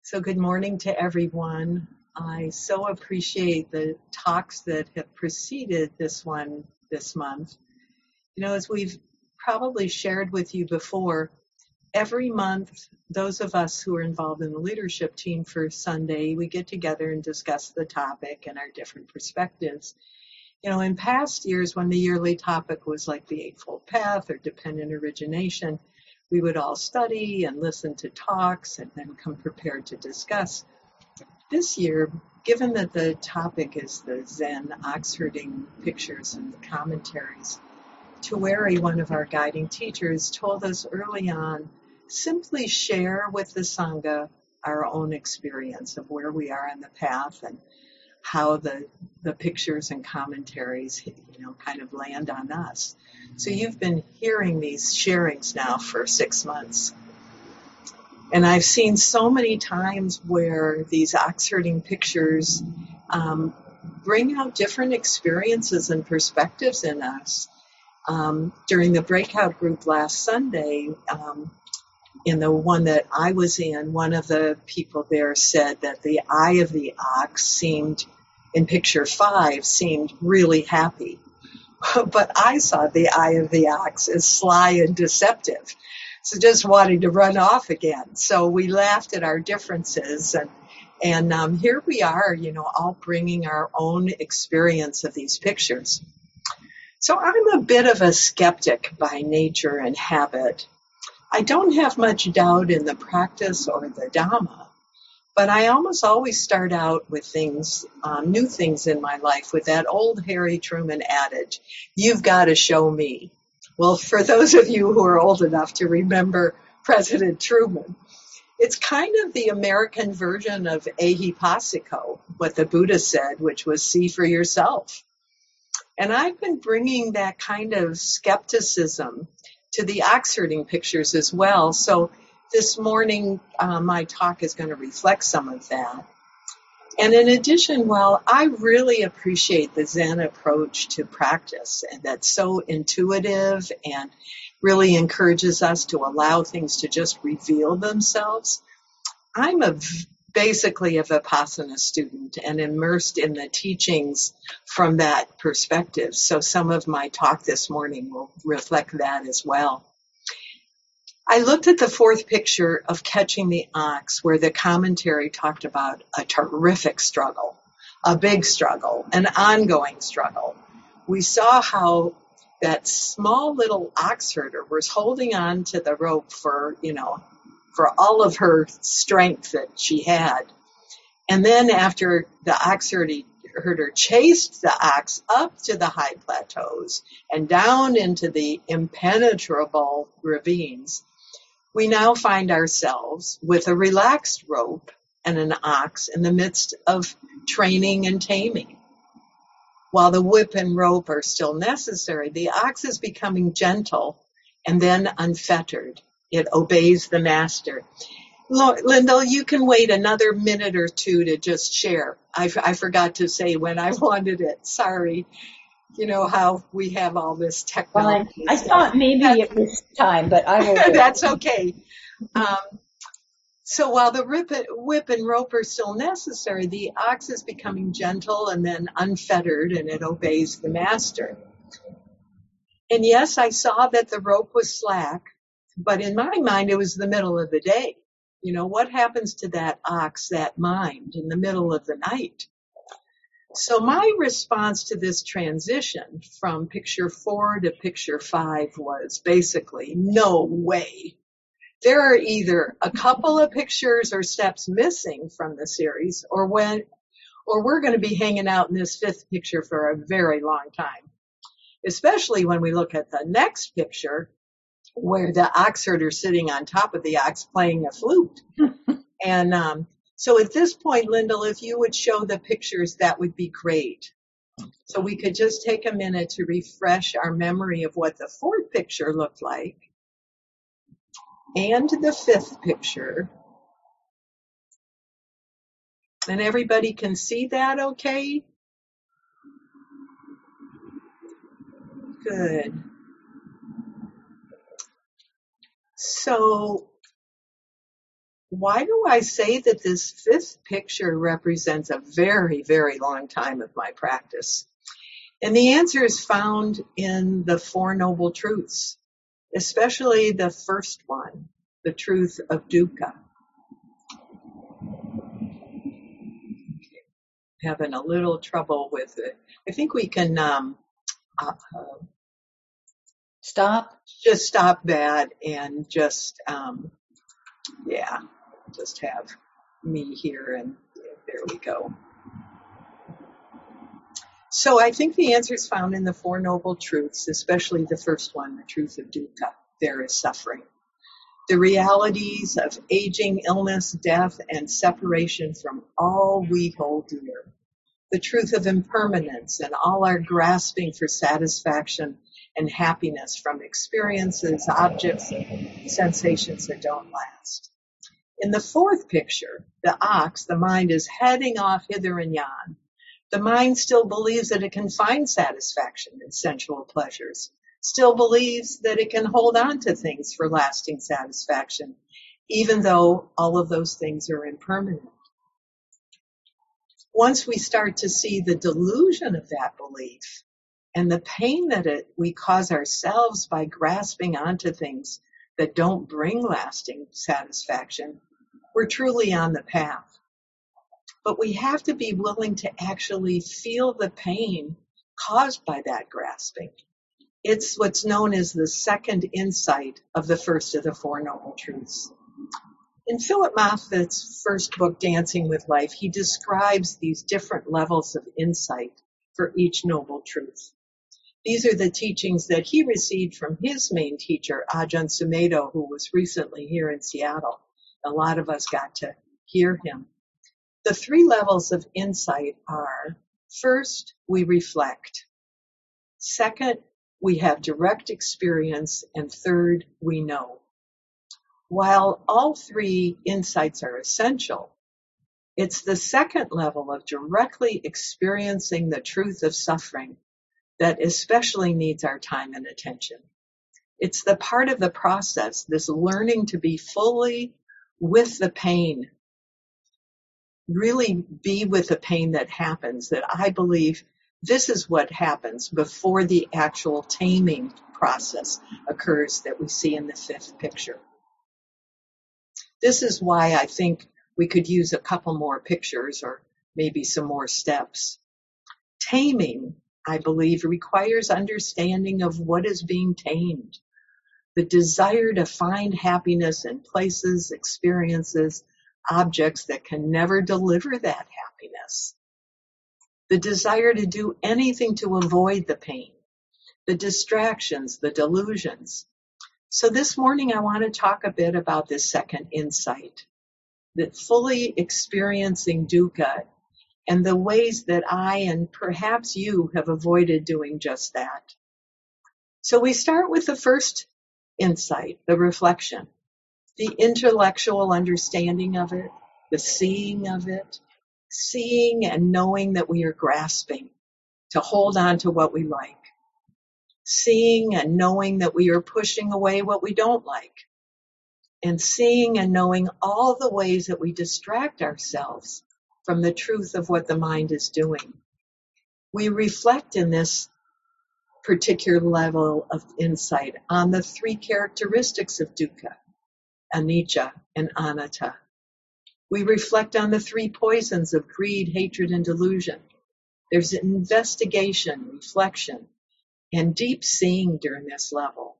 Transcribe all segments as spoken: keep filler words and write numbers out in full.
So good morning to everyone. I so appreciate the talks that have preceded this one this month. You know, as we've probably shared with you before, every month, those of us who are involved in the leadership team for Sunday, we get together and discuss the topic and our different perspectives. You know, in past years, when the yearly topic was like the Eightfold Path or dependent origination, we would all study and listen to talks and then come prepared to discuss. This year, given that the topic is the Zen ox herding pictures and commentaries, Tuweri, one of our guiding teachers, told us early on, simply share with the Sangha our own experience of where we are on the path and how the the pictures and commentaries, you know, kind of land on us. So you've been hearing these sharings now for six months. And I've seen so many times where these ox herding pictures um, bring out different experiences and perspectives in us. Um, during the breakout group last Sunday, um, in the one that I was in, one of the people there said that the eye of the ox seemed, in picture five, seemed really happy. But I saw the eye of the ox as sly and deceptive. So just wanting to run off again. So we laughed at our differences, and and um, here we are, you know, all bringing our own experience of these pictures. So I'm a bit of a skeptic by nature and habit. I don't have much doubt in the practice or the Dhamma, but I almost always start out with things, um, new things in my life with that old Harry Truman adage, you've got to show me. Well, for those of you who are old enough to remember President Truman, it's kind of the American version of ehipassiko, what the Buddha said, which was see for yourself. And I've been bringing that kind of skepticism to the ox herding pictures as well. So this morning, uh, my talk is going to reflect some of that. And in addition, while I really appreciate the Zen approach to practice, and that's so intuitive and really encourages us to allow things to just reveal themselves, I'm a basically a Vipassana student and immersed in the teachings from that perspective. So some of my talk this morning will reflect that as well. I looked at the fourth picture of Catching the Ox, where the commentary talked about a terrific struggle, a big struggle, an ongoing struggle. We saw how that small little ox herder was holding on to the rope for, you know, for all of her strength that she had. And then after the ox herder chased the ox up to the high plateaus and down into the impenetrable ravines, we now find ourselves with a relaxed rope and an ox in the midst of training and taming. While the whip and rope are still necessary, the ox is becoming gentle and then unfettered. It obeys the master. Lyndall, you can wait another minute or two to just share. I, I forgot to say when I wanted it. Sorry. You know how we have all this technology. Fine. I thought maybe it was time, but I will wait. That's okay. Um, so while the whip, whip and rope are still necessary, the ox is becoming gentle and then unfettered, and it obeys the master. And yes, I saw that the rope was slack, but in my mind, it was the middle of the day. You know, what happens to that ox, that mind, in the middle of the night? So my response to this transition from picture four to picture five was basically, no way. There are either a couple of pictures or steps missing from the series, or when, or we're going to be hanging out in this fifth picture for a very long time. Especially when we look at the next picture, where the ox herder is sitting on top of the ox playing a flute. And um, so at this point, Lyndall, if you would show the pictures, that would be great. So we could just take a minute to refresh our memory of what the fourth picture looked like and the fifth picture. And everybody can see that okay? Good. So why do I say that this fifth picture represents a very, very long time of my practice? And the answer is found in the Four Noble Truths, especially the first one, the truth of dukkha. Having a little trouble with it. I think we can um, uh, stop. Just stop that and just, um, yeah, just have me here, and there we go. So I think the answer is found in the Four Noble Truths, especially the first one, the truth of dukkha. There is suffering. The realities of aging, illness, death, and separation from all we hold dear. The truth of impermanence and all our grasping for satisfaction and happiness from experiences, objects, and sensations that don't last. In the fourth picture, the ox, the mind, is heading off hither and yon. The mind still believes that it can find satisfaction in sensual pleasures, still believes that it can hold on to things for lasting satisfaction, even though all of those things are impermanent. Once we start to see the delusion of that belief and the pain that it, we cause ourselves by grasping onto things that don't bring lasting satisfaction, we're truly on the path. But we have to be willing to actually feel the pain caused by that grasping. It's what's known as the second insight of the first of the Four Noble Truths. In Philip Moffat's first book, Dancing with Life, he describes these different levels of insight for each noble truth. These are the teachings that he received from his main teacher, Ajahn Sumedho, who was recently here in Seattle. A lot of us got to hear him. The three levels of insight are, first, we reflect. Second, we have direct experience. And third, we know. While all three insights are essential, it's the second level of directly experiencing the truth of suffering that especially needs our time and attention. It's the part of the process, this learning to be fully with the pain, really be with the pain that happens, that I believe this is what happens before the actual taming process occurs that we see in the fifth picture. This is why I think we could use a couple more pictures or maybe some more steps. Taming, I believe, requires understanding of what is being tamed. The desire to find happiness in places, experiences, objects that can never deliver that happiness. The desire to do anything to avoid the pain, the distractions, the delusions. So this morning I want to talk a bit about this second insight, that fully experiencing dukkha and the ways that I and perhaps you have avoided doing just that. So we start with the first insight, the reflection, the intellectual understanding of it, the seeing of it, seeing and knowing that we are grasping to hold on to what we like, seeing and knowing that we are pushing away what we don't like, and seeing and knowing all the ways that we distract ourselves from the truth of what the mind is doing. We reflect in this particular level of insight on the three characteristics of dukkha, anicca, and anatta. We reflect on the three poisons of greed, hatred, and delusion. There's investigation, reflection, and deep seeing during this level.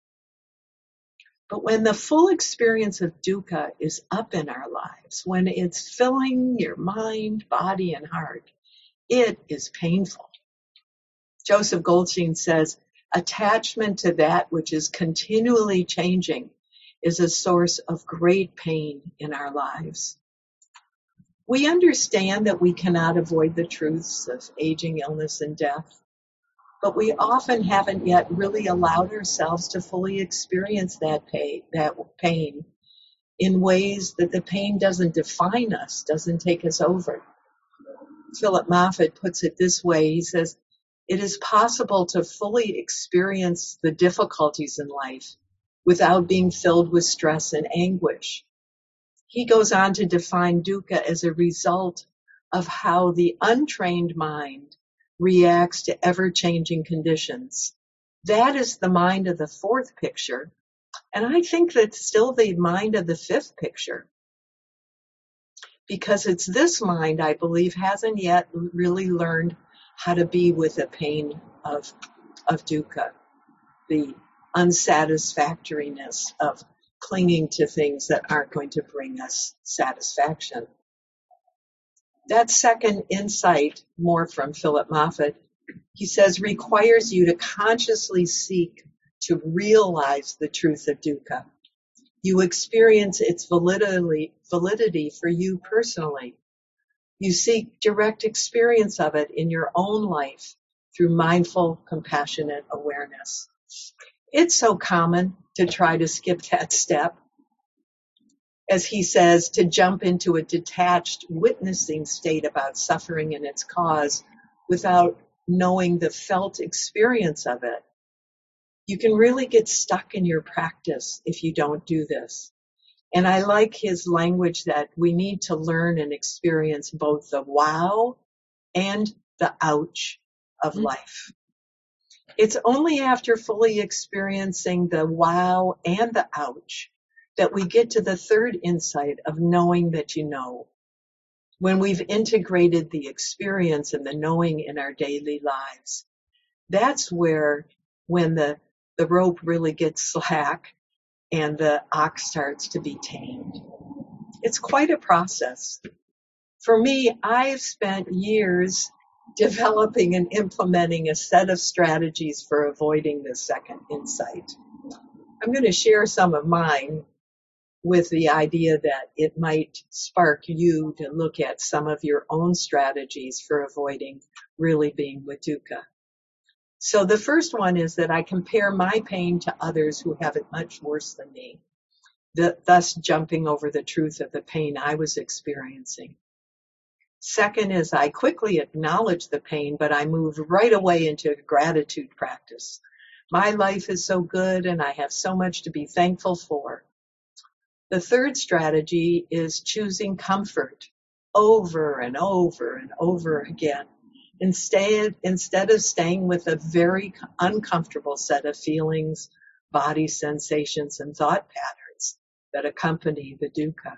But when the full experience of dukkha is up in our lives, when it's filling your mind, body, and heart, it is painful. Joseph Goldstein says, attachment to that which is continually changing is a source of great pain in our lives. We understand that we cannot avoid the truths of aging, illness, and death, but we often haven't yet really allowed ourselves to fully experience that pain, that pain in ways that the pain doesn't define us, doesn't take us over. Philip Moffat puts it this way. He says, it is possible to fully experience the difficulties in life without being filled with stress and anguish. He goes on to define dukkha as a result of how the untrained mind reacts to ever-changing conditions. That is the mind of the fourth picture, and I think that's still the mind of the fifth picture, because it's this mind, I believe, hasn't yet really learned how to be with the pain of, of dukkha, the unsatisfactoriness of clinging to things that aren't going to bring us satisfaction. That second insight, more from Philip Moffitt, he says, requires you to consciously seek to realize the truth of dukkha. You experience its validity, validity for you personally. You seek direct experience of it in your own life through mindful, compassionate awareness. It's so common to try to skip that step. As he says, to jump into a detached witnessing state about suffering and its cause without knowing the felt experience of it. You can really get stuck in your practice if you don't do this. And I like his language that we need to learn and experience both the wow and the ouch of mm-hmm. life. It's only after fully experiencing the wow and the ouch that we get to the third insight of knowing that you know. When we've integrated the experience and the knowing in our daily lives, that's where, when the, the rope really gets slack and the ox starts to be tamed. It's quite a process. For me, I've spent years developing and implementing a set of strategies for avoiding this second insight. I'm going to share some of mine with the idea that it might spark you to look at some of your own strategies for avoiding really being with dukkha. So the first one is that I compare my pain to others who have it much worse than me, the, thus jumping over the truth of the pain I was experiencing. Second is I quickly acknowledge the pain, but I move right away into a gratitude practice. My life is so good and I have so much to be thankful for. The third strategy is choosing comfort over and over and over again, instead, instead of staying with a very uncomfortable set of feelings, body sensations, and thought patterns that accompany the dukkha.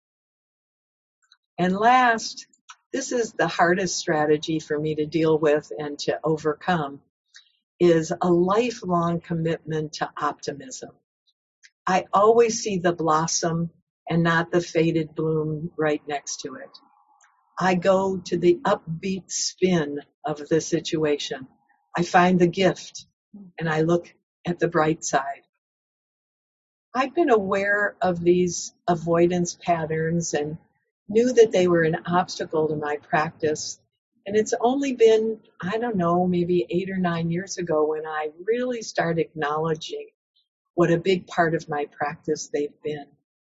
And last, this is the hardest strategy for me to deal with and to overcome, is a lifelong commitment to optimism. I always see the blossom and not the faded bloom right next to it. I go to the upbeat spin of the situation. I find the gift and I look at the bright side. I've been aware of these avoidance patterns and knew that they were an obstacle to my practice. And it's only been, I don't know, maybe eight or nine years ago when I really started acknowledging what a big part of my practice they've been.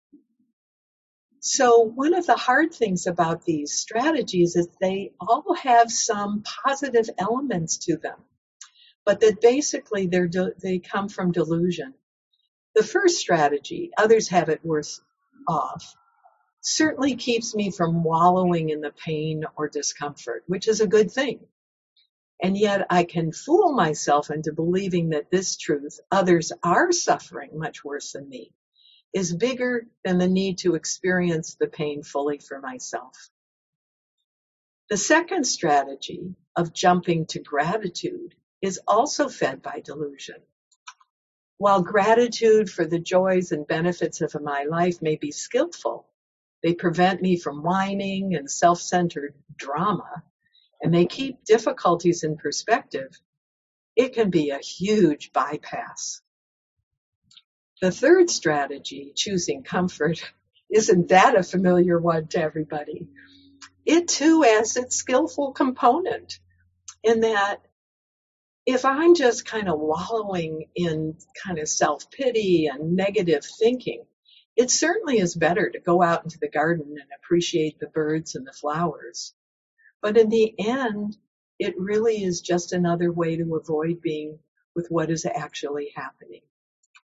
So one of the hard things about these strategies is they all have some positive elements to them, but that basically they're de- they come from delusion. The first strategy, others have it worse off, certainly keeps me from wallowing in the pain or discomfort, which is a good thing. And yet I can fool myself into believing that this truth, others are suffering much worse than me, is bigger than the need to experience the pain fully for myself. The second strategy of jumping to gratitude is also fed by delusion. While gratitude for the joys and benefits of my life may be skillful, they prevent me from whining and self-centered drama, and they keep difficulties in perspective, it can be a huge bypass. The third strategy, choosing comfort, isn't that a familiar one to everybody? It too has its skillful component in that if I'm just kind of wallowing in kind of self-pity and negative thinking, it certainly is better to go out into the garden and appreciate the birds and the flowers. But in the end, it really is just another way to avoid being with what is actually happening.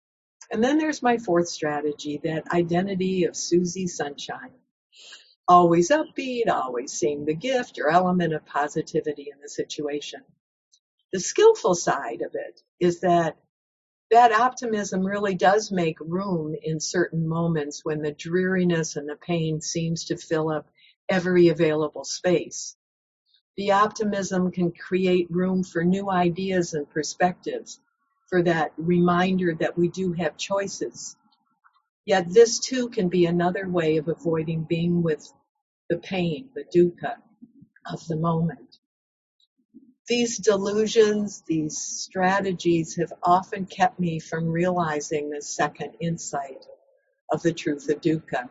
And then there's my fourth strategy, that identity of Susie Sunshine. Always upbeat, always seeing the gift or element of positivity in the situation. The skillful side of it is that that optimism really does make room in certain moments when the dreariness and the pain seems to fill up every available space. The optimism can create room for new ideas and perspectives, for that reminder that we do have choices. Yet this too can be another way of avoiding being with the pain, the dukkha of the moment. These delusions, these strategies have often kept me from realizing the second insight of the truth of dukkha.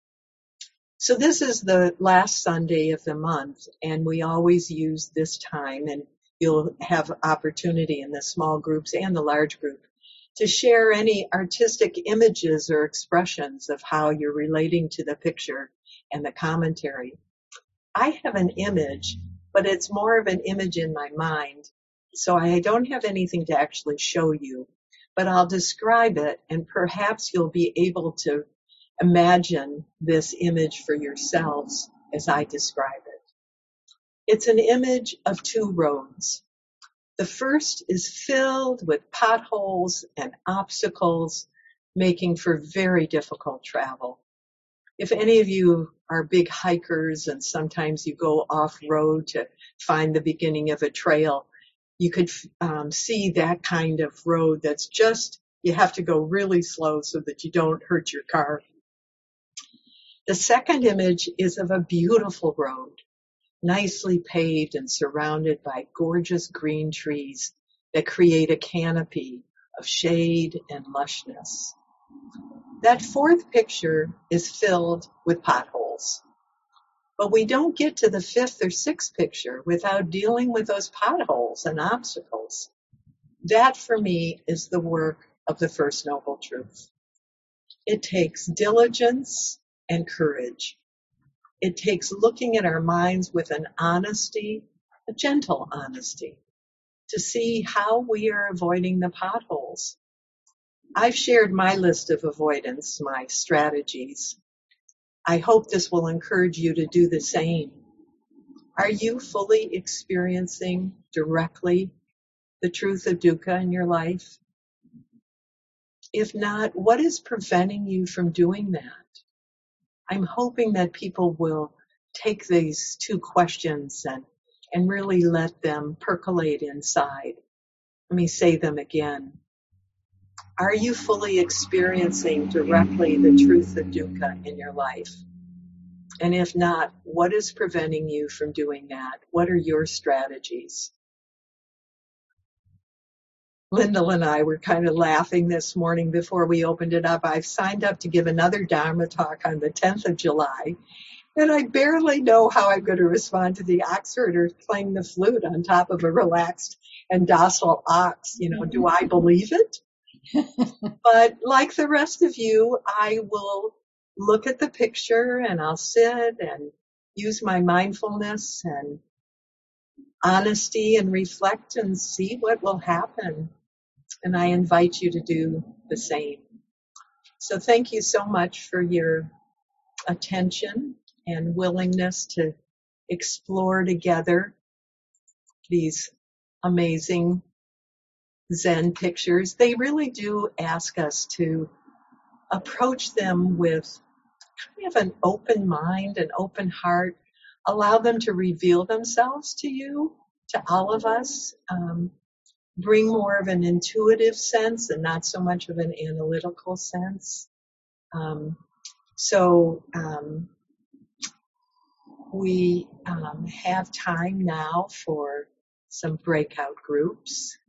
So this is the last Sunday of the month, and we always use this time, and you'll have opportunity in the small groups and the large group to share any artistic images or expressions of how you're relating to the picture and the commentary. I have an image, but it's more of an image in my mind, so I don't have anything to actually show you, but I'll describe it, and perhaps you'll be able to imagine this image for yourselves as I describe it. It's an image of two roads. The first is filled with potholes and obstacles, making for very difficult travel. If any of you are big hikers and sometimes you go off-road to find the beginning of a trail, you could um, see that kind of road that's just, you have to go really slow so that you don't hurt your car. The second image is of a beautiful road, nicely paved and surrounded by gorgeous green trees that create a canopy of shade and lushness. That fourth picture is filled with potholes. But we don't get to the fifth or sixth picture without dealing with those potholes and obstacles. That, for me, is the work of the First Noble Truth. It takes diligence and courage. It takes looking at our minds with an honesty, a gentle honesty, to see how we are avoiding the potholes. I've shared my list of avoidance, my strategies. I hope this will encourage you to do the same. Are you fully experiencing directly the truth of dukkha in your life? If not, what is preventing you from doing that? I'm hoping that people will take these two questions and, and really let them percolate inside. Let me say them again. Are you fully experiencing directly the truth of dukkha in your life? And if not, what is preventing you from doing that? What are your strategies? Lyndall and I were kind of laughing this morning before we opened it up. I've signed up to give another Dharma talk on the tenth of July, and I barely know how I'm going to respond to the ox herder playing the flute on top of a relaxed and docile ox. You know, do I believe it? But like the rest of you, I will look at the picture and I'll sit and use my mindfulness and honesty and reflect and see what will happen. And I invite you to do the same. So thank you so much for your attention and willingness to explore together these amazing Zen pictures. They really do ask us to approach them with kind of an open mind, an open heart, allow them to reveal themselves to you, to all of us, um, bring more of an intuitive sense and not so much of an analytical sense. Um, so um, we um, have time now for some breakout groups.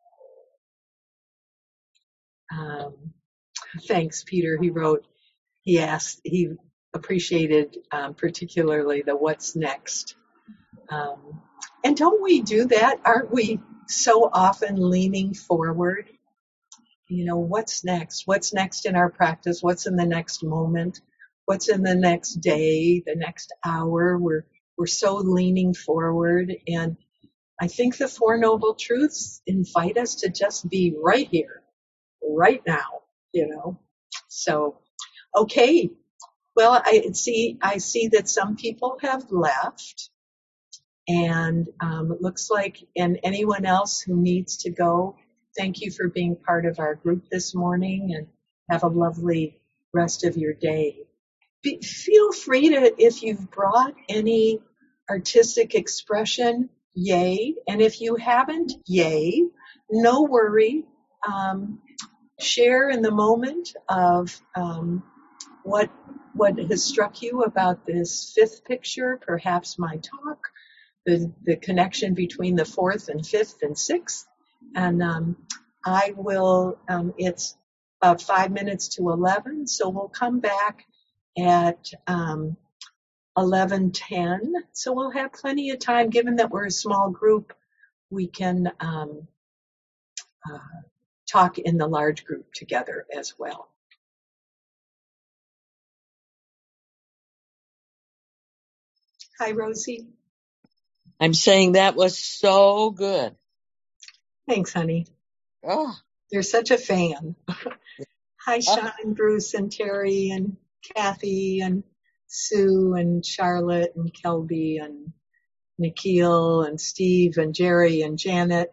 Um, thanks, Peter. He wrote, he asked, he appreciated um, particularly the what's next. Um, and don't we do that? Aren't we so often leaning forward? You know, what's next? What's next in our practice? What's in the next moment? What's in the next day, the next hour? We're, we're so leaning forward. And I think the Four Noble Truths invite us to just be right here, right now. you know. So, okay. Well, I see, I see that some people have left, and um, it looks like, and anyone else who needs to go, thank you for being part of our group this morning, and have a lovely rest of your day. Be, feel free to, if you've brought any artistic expression, yay. And if you haven't, yay. No worry. Um, share in the moment of um, what what has struck you about this fifth picture, perhaps my talk, the, the connection between the fourth and fifth and sixth. And um, I will, um, it's about five minutes to eleven, so we'll come back at um, eleven ten. So we'll have plenty of time, given that we're a small group, we can um, uh, talk in the large group together as well. Hi, Rosie. I'm saying that was so good. Thanks, honey. Oh. You're such a fan. Hi, Sean, Oh. and Bruce, and Terry, and Kathy, and Sue, and Charlotte, and Kelby, and Nikhil, and Steve, and Jerry, and Janet.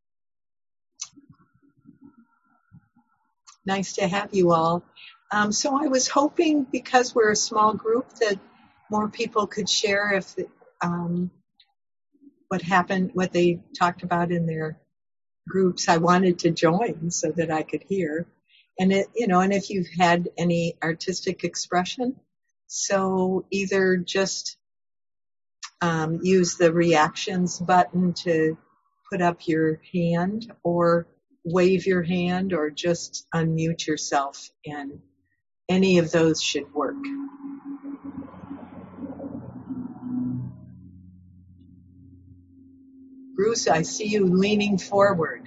Nice to have you all. Um, so I was hoping, because we're a small group, that more people could share if um, what happened, what they talked about in their groups. I wanted to join so that I could hear. And it, you know, and if you've had any artistic expression, so either just um, use the reactions button to put up your hand, or wave your hand, or just unmute yourself, and any of those should work. Bruce, I see you leaning forward.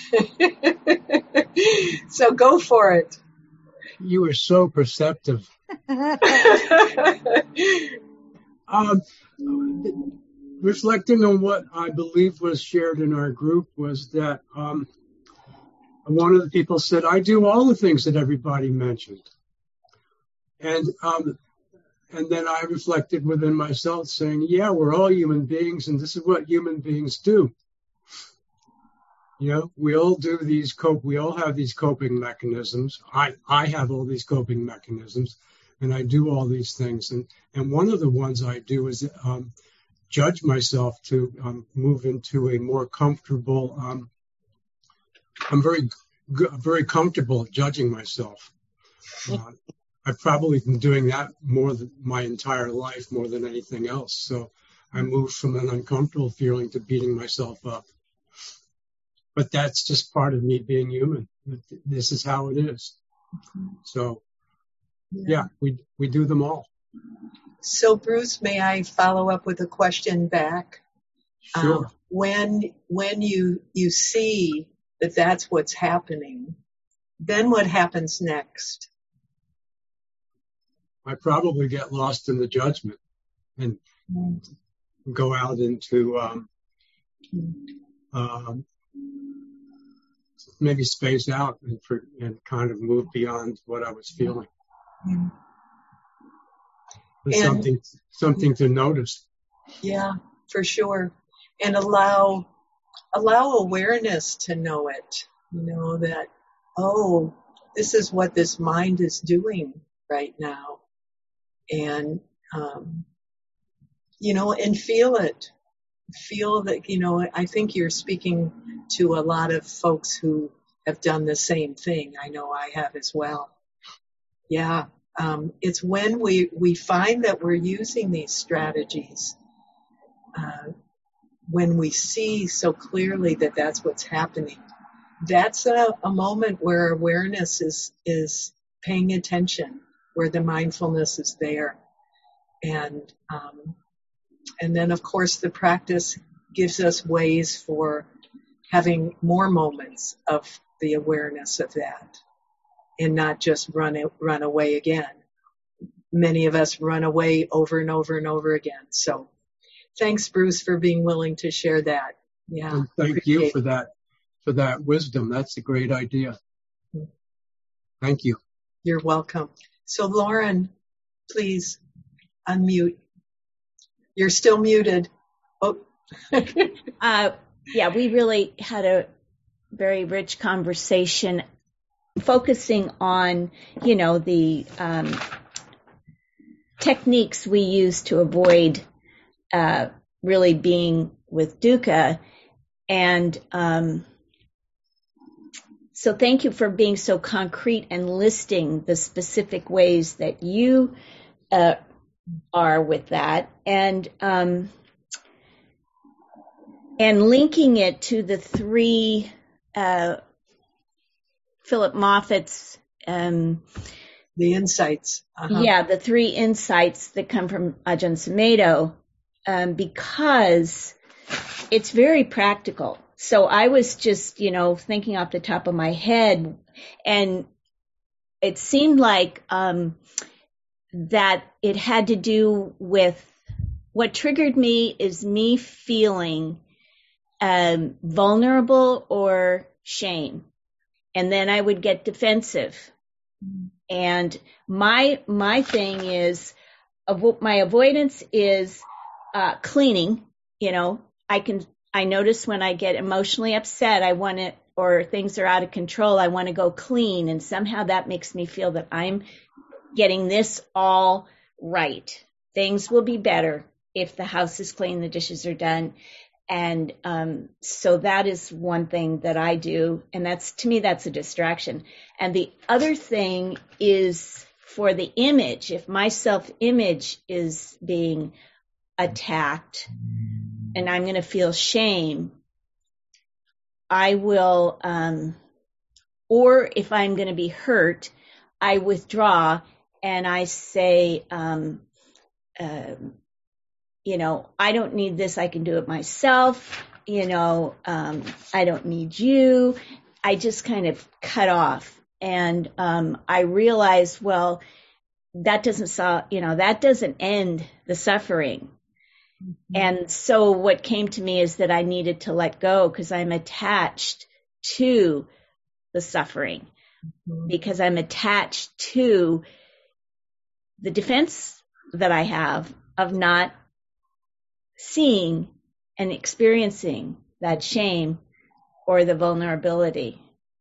So go for it. You were so perceptive. um, reflecting on what I believe was shared in our group was that um, one of the people said, I do all the things that everybody mentioned. And um, and then I reflected within myself saying, yeah, we're all human beings, and this is what human beings do. You know, we all do these cope. We all have these coping mechanisms. I, I have all these coping mechanisms, and I do all these things. And, and one of the ones I do is um, judge myself to um, move into a more comfortable. Um, I'm very, very comfortable at judging myself. Uh, I've probably been doing that more than my entire life, more than anything else. So I moved from an uncomfortable feeling to beating myself up. But that's just part of me being human. This is how it is. So, yeah, we we do them all. So, Bruce, may I follow up with a question back? Sure. Um, when when you you see that that's what's happening, then what happens next? I probably get lost in the judgment and mm. go out into um, um, maybe space out and, for, and kind of move beyond what I was feeling. Mm. And, something something to notice. Yeah, for sure. And allow allow awareness to know it. You know that, oh, this is what this mind is doing right now. And, um, you know, and feel it. Feel that, you know, I think you're speaking to a lot of folks who have done the same thing. I know I have as well. Yeah. Um, it's when we, we find that we're using these strategies, uh, when we see so clearly that that's what's happening. That's a, a moment where awareness is, is paying attention, where the mindfulness is there. And, um, and then of course the practice gives us ways for having more moments of the awareness of that and not just run it, run away again. Many of us run away over and over and over again. So thanks, Bruce, for being willing to share that. Yeah. And thank you for that, for that wisdom. That's a great idea. Thank you. You're welcome. So Lauren, please unmute. You're still muted. Oh. uh, yeah, we really had a very rich conversation focusing on, you know, the um, techniques we use to avoid uh, really being with dukkha. And um, so thank you for being so concrete and listing the specific ways that you uh, are with that. And um, and linking it to the three uh, Philip Moffat's um, the insights. Uh-huh. Yeah, the three insights that come from Ajahn Sumedho, um, because it's very practical. So I was just, you know, thinking off the top of my head, and it seemed like um, that it had to do with what triggered me is me feeling um, vulnerable or shame. And then I would get defensive. And my my thing is, avo- my avoidance is uh, cleaning. You know, I can I notice when I get emotionally upset, I want to, or things are out of control, I want to go clean, and somehow that makes me feel that I'm getting this all right. Things will be better if the house is clean, the dishes are done. And um, so that is one thing that I do. And that's, to me, that's a distraction. And the other thing is for the image. If my self-image is being attacked and I'm going to feel shame, I will, um, or if I'm going to be hurt, I withdraw and I say, um, uh, you know, I don't need this. I can do it myself. You know, um, I don't need you. I just kind of cut off. And um, I realized, well, that doesn't solve, you know, that doesn't end the suffering. Mm-hmm. And so what came to me is that I needed to let go because I'm attached to the suffering, mm-hmm. because I'm attached to the defense that I have of not seeing and experiencing that shame or the vulnerability.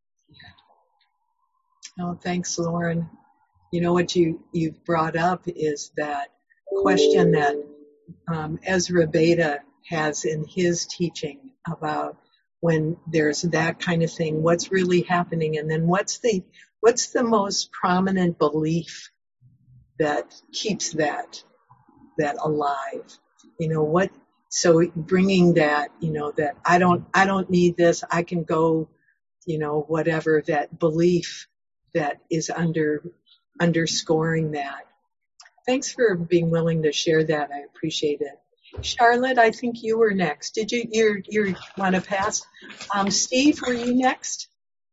Oh, thanks, Lauren. You know, what you, you've brought up is that question that um, Ezra Beta has in his teaching about when there's that kind of thing, what's really happening, and then what's the what's the most prominent belief that keeps that that alive? You know, what, so bringing that, you know, that I don't, I don't need this. I can go, you know, whatever, that belief that is under, underscoring that. Thanks for being willing to share that. I appreciate it. Charlotte, I think you were next. Did you, you you want to pass? Um, Steve, were you next?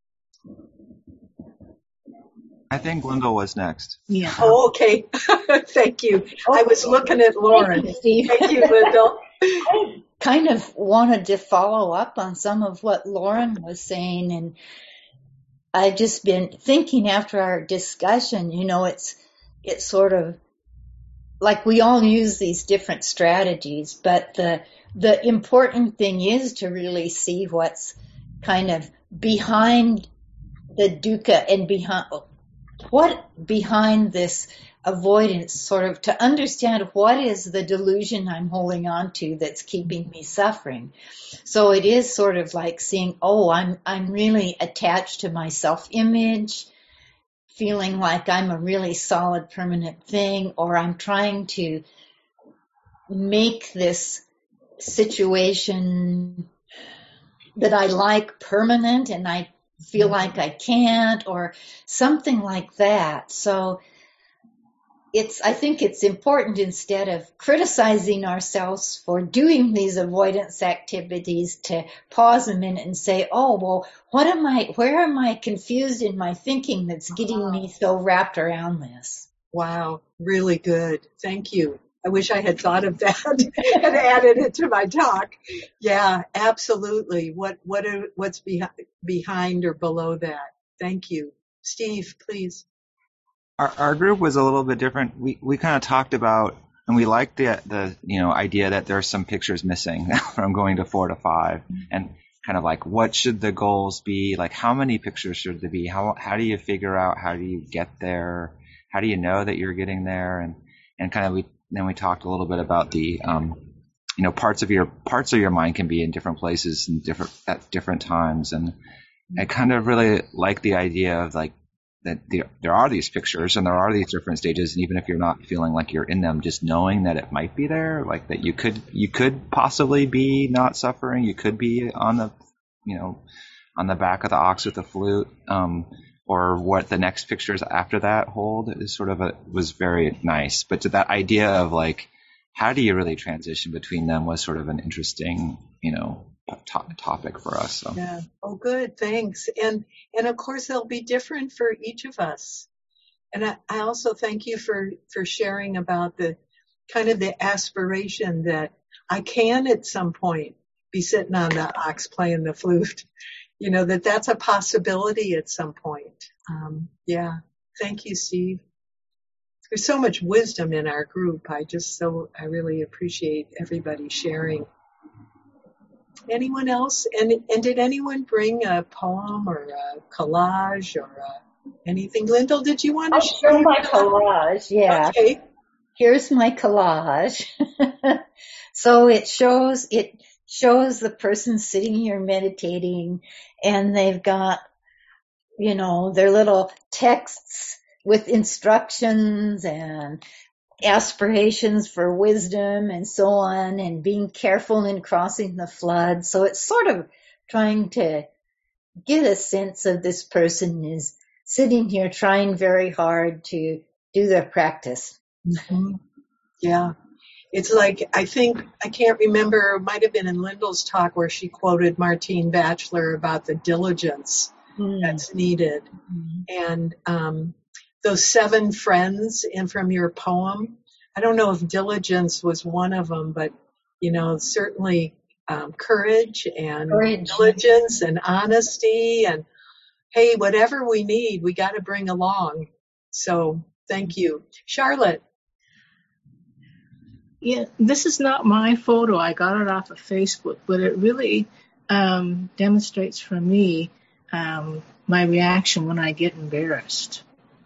I think Wendell was next. Yeah. Oh, okay. Thank you. Oh, I was looking at Lauren. Thank you, Thank you, Wendell. I kind of wanted to follow up on some of what Lauren was saying, and I've just been thinking after our discussion, you know, it's it's sort of like we all use these different strategies, but the the important thing is to really see what's kind of behind the dukkha and behind what behind this avoidance, sort of to understand what is the delusion I'm holding on to that's keeping me suffering. So it is sort of like seeing, oh, I'm I'm really attached to my self-image, feeling like I'm a really solid, permanent thing, or I'm trying to make this situation that I like permanent and I feel like I can't, or something like that. So it's, I think it's important, instead of criticizing ourselves for doing these avoidance activities, to pause a minute and say, oh, well, what am I, where am I confused in my thinking that's getting me so wrapped around this? Wow, really good. Thank you. I wish I had thought of that and added it to my talk. Yeah, absolutely. What what are, what's behind behind or below that? Thank you. Steve, please. Our, our group was a little bit different. We we kind of talked about, and we liked the the you know idea that there's some pictures missing from going to four to five, and kind of like what should the goals be? Like how many pictures should there be? How how do you figure out how do you get there? How do you know that you're getting there? And and kind of we then we talked a little bit about the um you know parts of your parts of your mind can be in different places and different at different times, and I kind of really like the idea of like that the, there are these pictures and there are these different stages, and even if you're not feeling like you're in them, just knowing that it might be there, like that you could you could possibly be not suffering, you could be on the you know on the back of the ox with the flute, um, or what the next pictures after that hold is sort of a was very nice. But to that idea of like how do you really transition between them was sort of an interesting you know to- topic for us. So. Yeah. Oh, good. Thanks. And and of course they'll be different for each of us. And I, I also thank you for for sharing about the kind of the aspiration that I can at some point be sitting on the ox playing the flute. You know, that that's a possibility at some point. Um, yeah. Thank you, Steve. There's so much wisdom in our group. I just so I really appreciate everybody sharing. Anyone else? And and did anyone bring a poem or a collage or a, anything? Lyndall, did you want to I'll share? show my collage. Yeah. Okay. Here's my collage. So it shows it shows the person sitting here meditating, and they've got, you know, their little texts with instructions and aspirations for wisdom and so on, and being careful in crossing the flood. So it's sort of trying to get a sense of this person is sitting here trying very hard to do their practice. Mm-hmm. Yeah. It's like, I think, I can't remember, it might have been in Lyndall's talk where she quoted Martine Batchelor about the diligence mm. that's needed. Mm. And um, those seven friends in from your poem, I don't know if diligence was one of them, but, you know, certainly um, courage and courage. diligence and honesty and, hey, whatever we need, we got to bring along. So thank you. Charlotte. Yeah, this is not my photo. I got it off of Facebook, but it really um, demonstrates for me um, my reaction when I get embarrassed.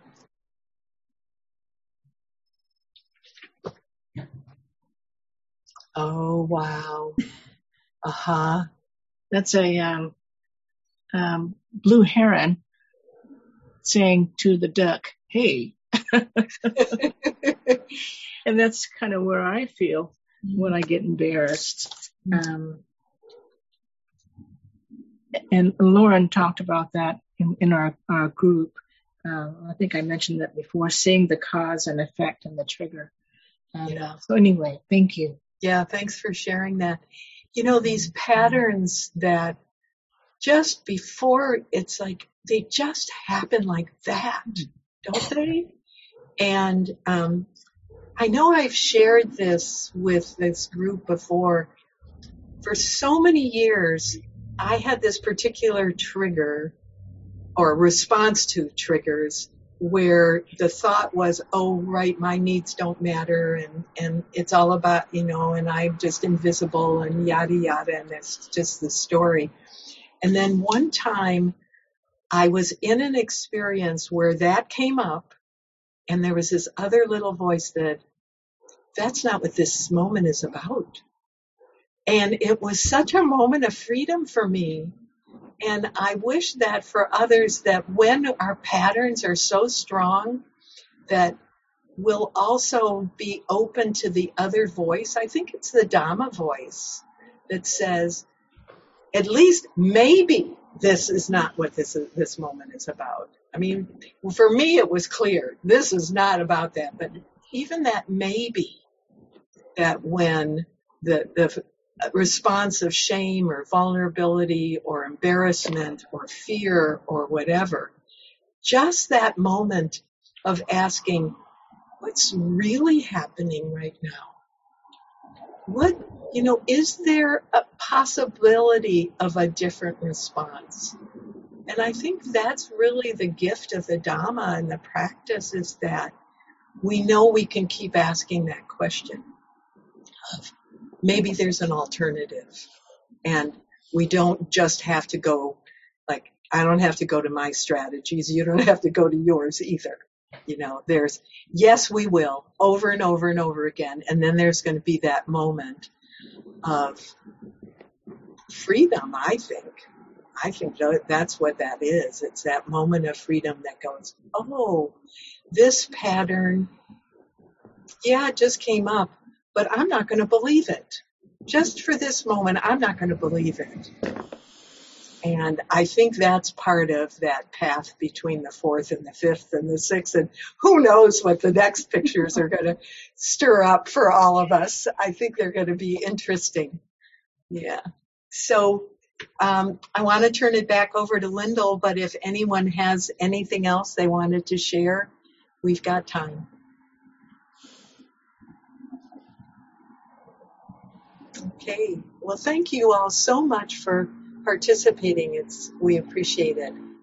Oh, wow. Uh-huh. That's a um, um, blue heron saying to the duck, hey. And that's kind of where I feel when I get embarrassed. Um, and Lauren talked about that in, in our, our group. Uh, I think I mentioned that before, seeing the cause and effect and the trigger. And, yeah. uh, so anyway, thank you. Yeah, thanks for sharing that. You know, these patterns that just before, it's like, they just happen like that, don't they? And um, I know I've shared this with this group before. For so many years, I had this particular trigger or response to triggers where the thought was, oh, right, my needs don't matter, and, and it's all about, you know, and I'm just invisible and yada, yada, and it's just the story. And then one time I was in an experience where that came up, and there was this other little voice that, that's not what this moment is about. And it was such a moment of freedom for me. And I wish that for others, that when our patterns are so strong, that we'll also be open to the other voice. I think it's the Dhamma voice that says, at least maybe this is not what this is, this moment is about. I mean, for me, it was clear. This is not about that. But even that maybe, that when the, the response of shame or vulnerability or embarrassment or fear or whatever, just that moment of asking, what's really happening right now? What, you know, is there a possibility of a different response? And I think that's really the gift of the Dhamma and the practice, is that we know we can keep asking that question of maybe there's an alternative. And we don't just have to go, like, I don't have to go to my strategies. You don't have to go to yours either. You know, there's, yes, we will, over and over and over again. And then there's going to be that moment of freedom, I think. I think that's what that is. It's that moment of freedom that goes, oh, this pattern, yeah, it just came up, but I'm not going to believe it. Just for this moment, I'm not going to believe it. And I think that's part of that path between the fourth and the fifth and the sixth. And who knows what the next pictures are going to stir up for all of us. I think they're going to be interesting. Yeah. So um, I want to turn it back over to Lyndall, but if anyone has anything else they wanted to share, we've got time. Okay. Well, thank you all so much for participating. It's, we appreciate it.